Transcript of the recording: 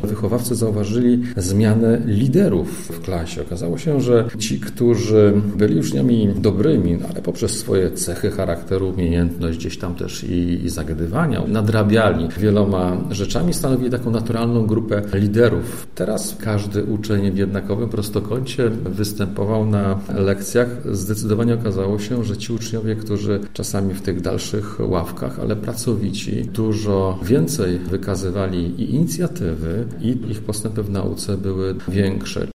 wychowawcy zauważyli zmianę liderów w klasie. Okazało się, że ci, którzy byli uczniami dobrymi, ale poprzez swoje cechy charakteru, umiejętność gdzieś tam też i zagadywania, nadrabiali wieloma rzeczami, stanowili taką naturalną grupę liderów. Teraz każdy uczeń w jednakowym prostokącie występował na lekcjach. Zdecydowanie okazało się, że ci uczniowie, którzy czasami w tych dalszych ławkach, ale pracowici, dużo więcej wykazywali i inicjatywy, i ich postępy w nauce były większe.